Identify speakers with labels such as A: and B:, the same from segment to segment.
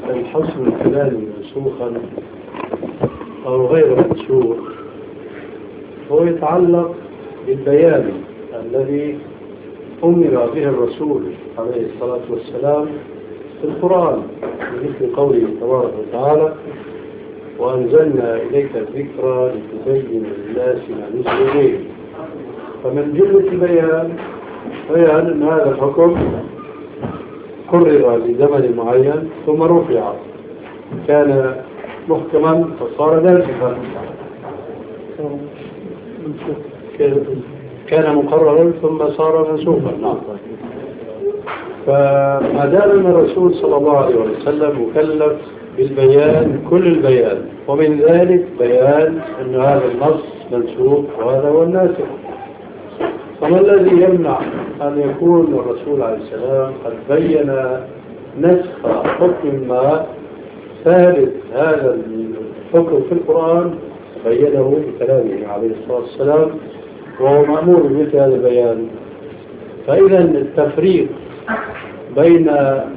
A: الحصر الكلامي منسوخا أو غير منسوخ هو يتعلق بالبيان الذي أمر به الرسول عليه الصلاة والسلام في القرآن بمثل قوله تبارك وتعالى وأنزلنا إليك الذكرى لتبين للناس ما نزل إليهم. فمن جملة البيان أن هذا الحكم قرر لزمن معين ثم رفع، كان محكما فصار ناسخا، كان مقررا ثم صار منسوخا. نعم. فما دام ان الرسول صلى الله عليه وسلم مكلف بالبيان كل البيان، ومن ذلك بيان ان هذا النص منسوخ وهذا هو الناسخ، فما الذي يمنع ان يكون الرسول عليه السلام قد بين نسخ حكم ما ثابت هذا الحكم في القرآن بينه بكلامه عليه الصلاة والسلام وهو مأمور بمثل هذا البيان؟ فإذا التفريق بين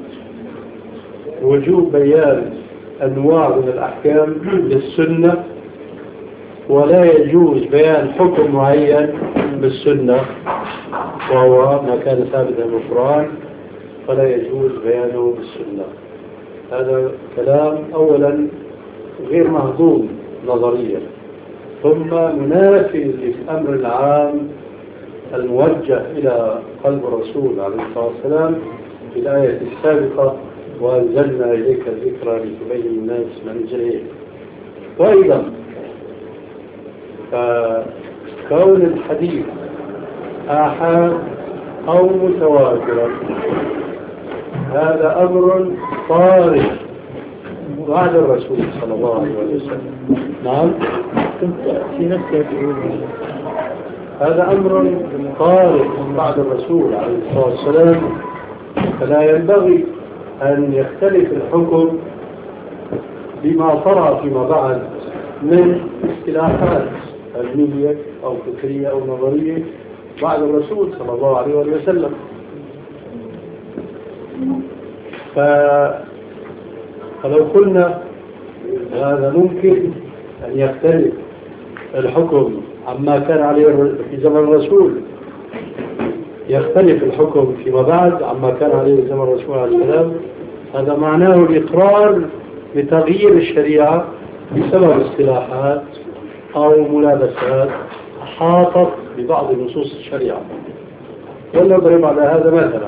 A: وجوب بيان أنواع من الأحكام بالسنة ولا يجوز بيان حكم معين بالسنة وهو ما كان ثابتا في القرآن فلا يجوز بيانه بالسنة، هذا كلام أولا غير مهضوم نظريا، ثم منافي للأمر العام الموجه إلى قلب الرسول عليه الصلاة والسلام في الآية السابقة وأنزلنا إليك الذكرى لتبين الناس ما نزل إليهم. وأيضا فكون الحديث آحاد أو متواترا هذا أمر طارئ بعد الرسول صلى الله عليه وسلم. نعم،
B: في نفسك
A: هذا أمر طارئ بعد الرسول عليه الصلاة والسلام، فلا ينبغي أن يختلف الحكم بما طرأ فيما بعد من اصطلاحات علمية أو فكرية أو نظرية بعد الرسول صلى الله عليه وسلم. فلو قلنا هذا ممكن أن يختلف الحكم عما كان عليه في زمن الرسول، يختلف الحكم فيما بعد عما كان عليه زمن الرسول عليه السلام، هذا معناه الإقرار بتغيير الشريعة بسبب اصطلاحات أو ملابسات حاطت ببعض نصوص الشريعة. ولنضرب على هذا مثلا،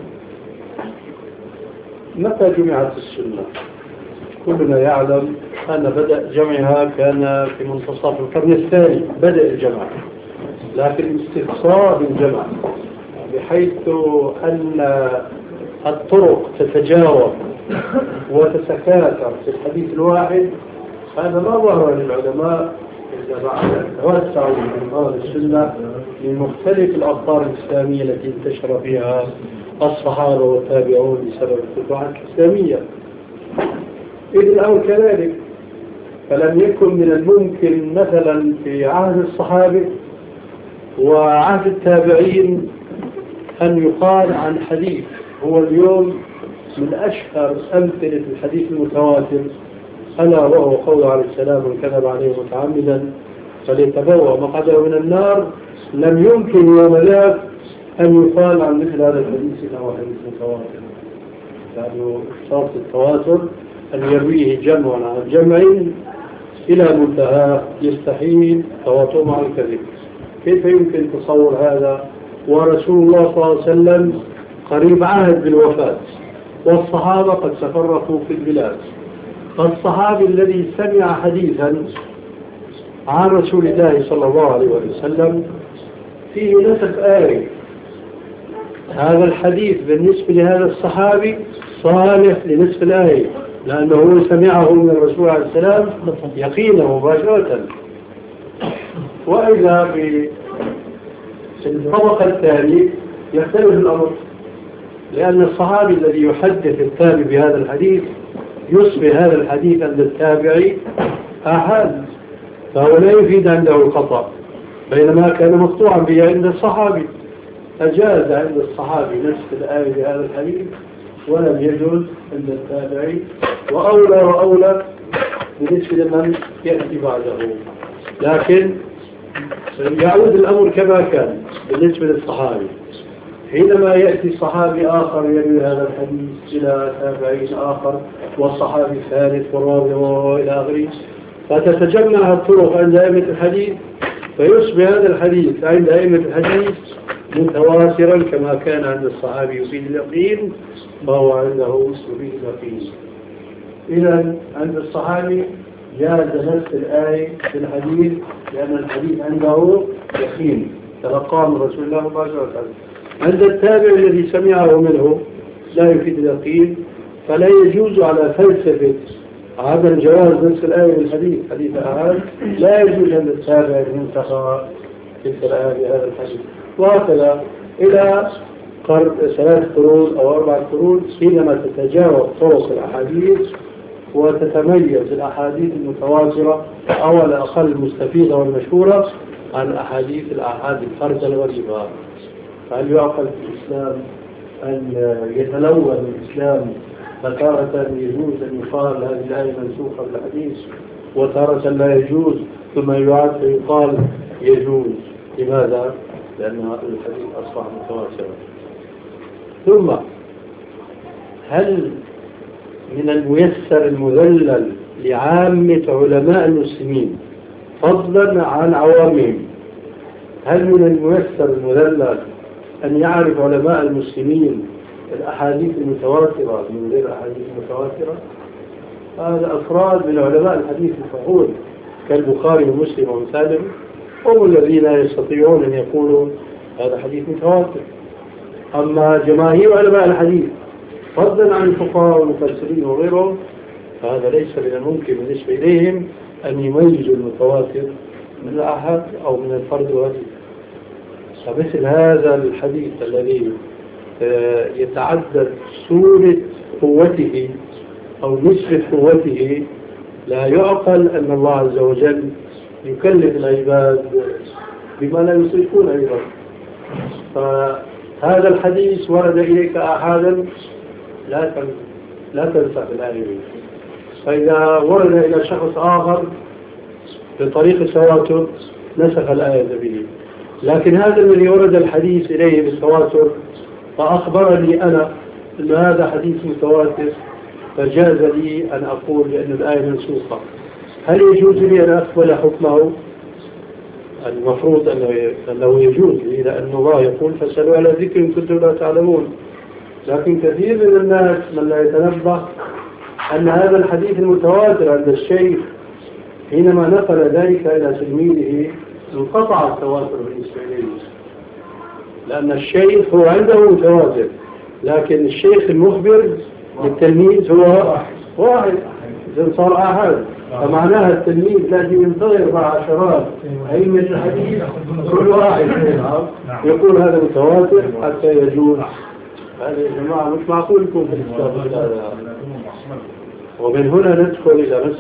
A: متى جمعت السنة؟ كلنا يعلم أن بدأ جمعها كان في منتصف القرن الثاني، بدأ الجمع، لكن استقصاء الجمع بحيث أن الطرق تتجاوب وتتكاثر في الحديث الواحد، هذا ما ظهر للعلماء إلا بعد توسع من السنة من مختلف الأخبار الإسلامية التي انتشر فيها الصحابة والتابعون بسبب الفتوحات الإسلامية. إذ الأمر كذلك، فلم يكن من الممكن مثلا في عهد الصحابة وعهد التابعين أن يقال عن حديث هو اليوم من أشهر أمثلة الحديث المتواتر، ألا وهو قول عليه السلام من كذب عليه متعمدا فليتبوأ مقعده من النار، لم يمكن يوم ذاك أن يقال عن مثل هذا الحديث أنه حديث متواتر، لأنه شرط التواتر أن يرويه جمع عن جمع إلى منتهى يستحيل تواطؤ مع الكذب. كيف يمكن تصور هذا ورسول الله صلى الله عليه وسلم قريب عهد بالوفاة والصحابة قد تفرقوا في البلاد؟ فالصحابي الذي سمع حديثا عن رسول الله صلى الله عليه وسلم فيه نسخ آية، هذا الحديث بالنسبة لهذا الصحابي صالح لنسخ الآية لأنه سمعه من الرسول عليه السلام يقينا مباشرة. وإذا في الطبقة الثانية يختلف الأمر، لأن الصحابي الذي يحدث التابع بهذا الحديث يصبح هذا الحديث عند التابعي آحاد، فهو لا يفيد عنده الخطأ، بينما كان مقطوعا به عند الصحابي. أجاز عند الصحابي نسخ الآية بهذا الحديث ولم يجوز عند التابعي، وأولى بالنسبة لمن يأتي بعده. لكن يعود الأمر كما كان بالنسبة للصحابي، حينما يأتي صحابي آخر يروي هذا الحديث إلى تابعين آخر والصحابي الثالث والرابع وإلى آخره، فتتجمع الطرق عند أئمة الحديث، فيصبح هذا الحديث عند أئمة الحديث متواترا كما كان عند الصحابي يفيد اليقين، فهو عنده يفيد اليقين. إذا عند الصحابي جاز نفس الآية في الحديث لأن الحديث عنده يقين تلقاه من رسول الله مباشرة. عند التابع الذي سمعه منه لا يفيد اليقين، فلا يجوز على فلسفة عدم جواز نفس الآية بالحديث حديث أحد، لا يجوز عند التابع المنتخب تلك الآية بهذا الحديث. وهكذا إلى 3 قرون أو 4 قرون حينما تتجاوز طرق الأحاديث وتتميز الأحاديث المتواترة أو على الأقل المستفيدة والمشهورة عن الأحاديث الآحاد الفرد الغريبة. فهل يعقل في الإسلام أن يتلون الإسلام فتارة يجوز أن يقال هذه الآية منسوخة بالحديث وتارة لا يجوز ثم يعاد فيقال يجوز؟ لماذا؟ لأن الحديث أصبح متواترا. ثم هل من الميسر المذلل لعامة علماء المسلمين فضلا عن عوامهم، هل من الميسر المذلل أن يعرف علماء المسلمين الأحاديث المتواترة من غير الأحاديث المتواترة؟ هذا أفراد من علماء الحديث الفحول كالبخاري ومسلم ومسالم هم الذين يستطيعون أن يقولوا هذا حديث متواتر. أما جماهير علماء الحديث فضلا عن الفقهاء والمفسرين وغيرهم فهذا ليس من الممكن بالنسبة إليهم أن يميزوا المتواتر من الأحد أو من الفرد الغريب. فمثل هذا الحديث الذي يتعدد سورة قوته أو نسبة قوته لا يعقل أن الله عز وجل يكلف العباد بما لا يصرفون أيضا. فهذا الحديث ورد إليك أحدا لا تنسى في الآية. فإذا ورد إلى شخص آخر بطريق التواتر نسخ الآية به. لكن هذا الذي ورد الحديث إليه بالتواتر فأخبرني أنا أن هذا حديث متواتر فجاز لي أن أقول بأن الآية منسوخة. هل يجوز لي أن أقبل حكمه؟ المفروض أنه يجوز لي لأن الله يقول فاسألوا على ذكر إن كنتم لا تعلمون. لكن كثير من الناس من لا يتنبه أن هذا الحديث المتواتر عند الشيخ حينما نقل ذلك إلى تلميذه انقطع التواتر بالنسبة إليه، لأن الشيخ هو عنده متواتر لكن الشيخ المخبر للتلميذ هو واحد، إذا صار أحد. فمعناها التلميذ الذي ينتظر مع عشرات أئمة الحديث كل واحد يقول هذا متواتر حتى يجوز. هذا يا جماعة مش معقول يكون في الكتاب. ومن هنا ندخل إلى